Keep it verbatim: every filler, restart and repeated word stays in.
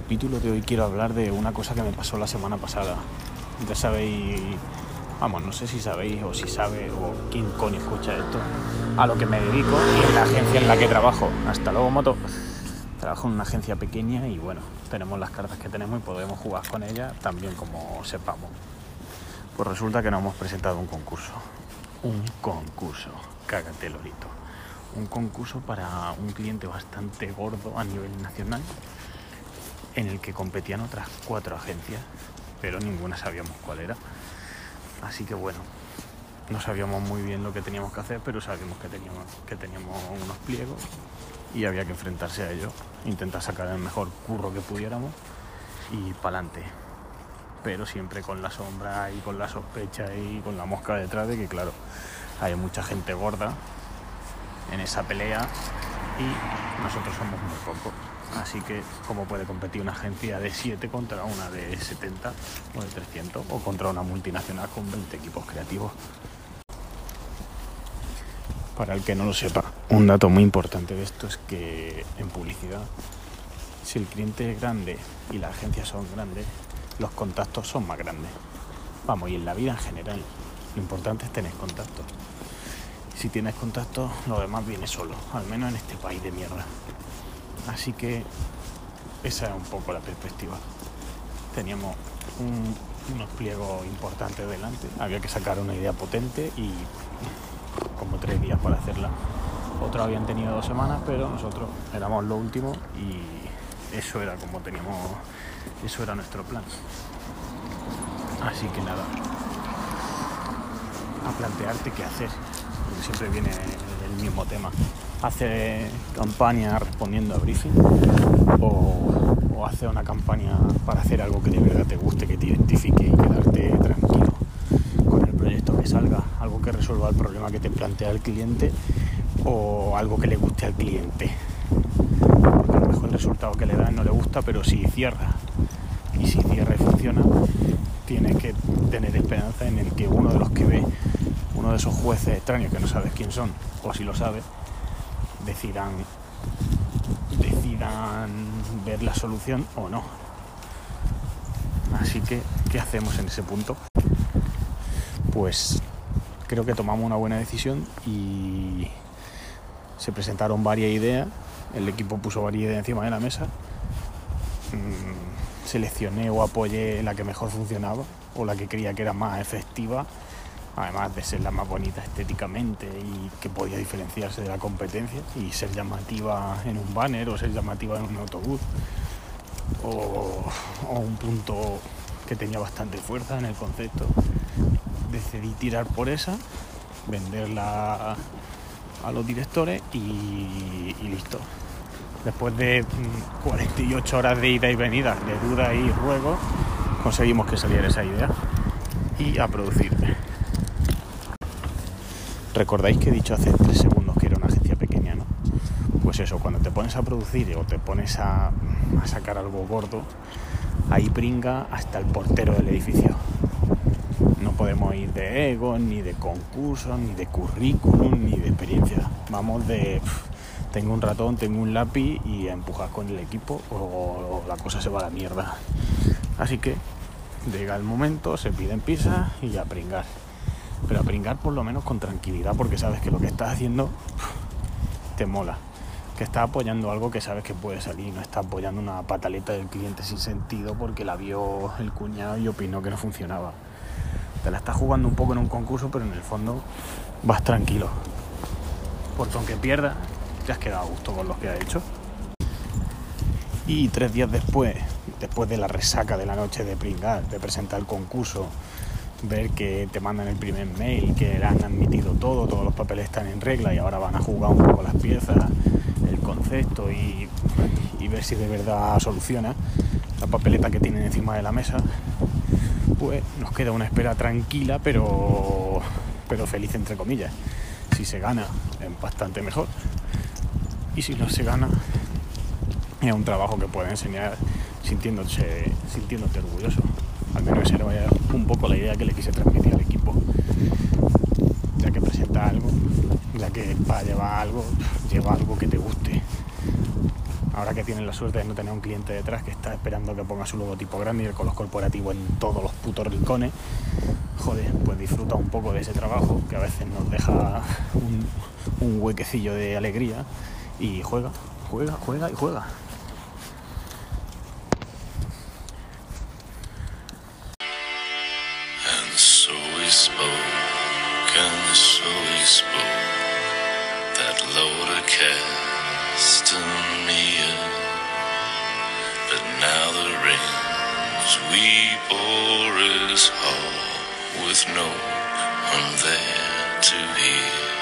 capítulo de hoy quiero hablar de una cosa que me pasó la semana pasada. Ya sabéis, vamos, no sé si sabéis o si sabe o quién coño escucha esto, a lo que me dedico y en la agencia en la que trabajo. Hasta luego, moto. Trabajo en una agencia pequeña y bueno, tenemos las cartas que tenemos y podemos jugar con ellas también como sepamos. Pues resulta que nos hemos presentado un concurso. Un concurso, cágate lorito. Un concurso para un cliente bastante gordo a nivel nacional, en el que competían otras cuatro agencias, pero ninguna sabíamos cuál era. Así que bueno, no sabíamos muy bien lo que teníamos que hacer, pero sabíamos que teníamos, que teníamos unos pliegos y había que enfrentarse a ellos, intentar sacar el mejor curro que pudiéramos y pa'lante. Pero siempre con la sombra y con la sospecha y con la mosca detrás de que, claro, hay mucha gente gorda en esa pelea y nosotros somos muy pocos. Así que, ¿cómo puede competir una agencia de siete contra una de setenta o de trescientos o contra una multinacional con veinte equipos creativos? Para el que no lo sepa, un dato muy importante de esto es que en publicidad, si el cliente es grande y las agencias son grandes, los contactos son más grandes. Vamos, y en la vida en general, lo importante es tener contactos. Si tienes contactos, lo demás viene solo, al menos en este país de mierda. Así que esa es un poco la perspectiva. Teníamos un, unos pliegos importantes delante, había que sacar una idea potente y como tres días para hacerla. Otros habían tenido dos semanas, pero nosotros éramos lo último y eso era como teníamos, eso era nuestro plan. Así que nada, a plantearte qué hacer, porque siempre viene el mismo tema. Hacer campaña respondiendo a briefing o, o hacer una campaña para hacer algo que de verdad te guste, que te identifique y quedarte tranquilo con el proyecto que salga, algo que resuelva el problema que te plantea el cliente o algo que le guste al cliente, porque a lo mejor el resultado que le dan no le gusta, pero si cierra y si cierra y funciona, tienes que tener esperanza en el que uno de los que ve, uno de esos jueces extraños que no sabes quién son, o si lo sabes, decidan decidan ver la solución o no. Así que, ¿qué hacemos en ese punto? Pues creo que tomamos una buena decisión y se presentaron varias ideas, el equipo puso varias ideas encima de la mesa, mm, seleccioné o apoyé la que mejor funcionaba o la que creía que era más efectiva, además de ser la más bonita estéticamente y que podía diferenciarse de la competencia y ser llamativa en un banner o ser llamativa en un autobús o, o un punto que tenía bastante fuerza en el concepto. Decidí tirar por esa, venderla a los directores y, y listo. Después de cuarenta y ocho horas de ida y venida, de duda y ruego, conseguimos que saliera esa idea y a producir. Recordáis que he dicho hace tres segundos que era una agencia pequeña, ¿no? Pues eso, cuando te pones a producir o te pones a, a sacar algo gordo, ahí pringa hasta el portero del edificio. No podemos ir de ego, ni de concursos, ni de currículum, ni de experiencia. Vamos de, pff, tengo un ratón, tengo un lápiz y a empujar con el equipo o, o la cosa se va a la mierda. Así que llega el momento, se piden pizzas y a pringar. Pero a pringar por lo menos con tranquilidad, porque sabes que lo que estás haciendo pff, te mola. Que estás apoyando algo que sabes que puede salir, no estás apoyando una pataleta del cliente sin sentido porque la vio el cuñado y opinó que no funcionaba. Te la estás jugando un poco en un concurso, pero en el fondo vas tranquilo. Porque aunque pierdas, te has quedado a gusto con lo que has hecho. Y tres días después, después de la resaca de la noche de pringar, de presentar el concurso, ver que te mandan el primer mail, que le han admitido todo, todos los papeles están en regla y ahora van a jugar un poco las piezas, el concepto y, y ver si de verdad soluciona la papeleta que tienen encima de la mesa, pues nos queda una espera tranquila pero, pero feliz entre comillas. Si se gana es bastante mejor y si no se gana es un trabajo que puedes enseñar sintiéndose, sintiéndote orgulloso. Al menos esa era un poco la idea que le quise transmitir al equipo, ya que presenta algo, ya que para llevar algo, lleva algo que te guste. ahora que tienen la suerte de no tener un cliente detrás que está esperando que ponga su logotipo grande y el color corporativo en todos los putos rincones, joder, pues disfruta un poco de ese trabajo que a veces nos deja un, un huequecillo de alegría y juega, juega, juega y juega. And so we spoke, and so we spoke, that load of Castanea. But now the rains we bore is hard, with no one there to hear.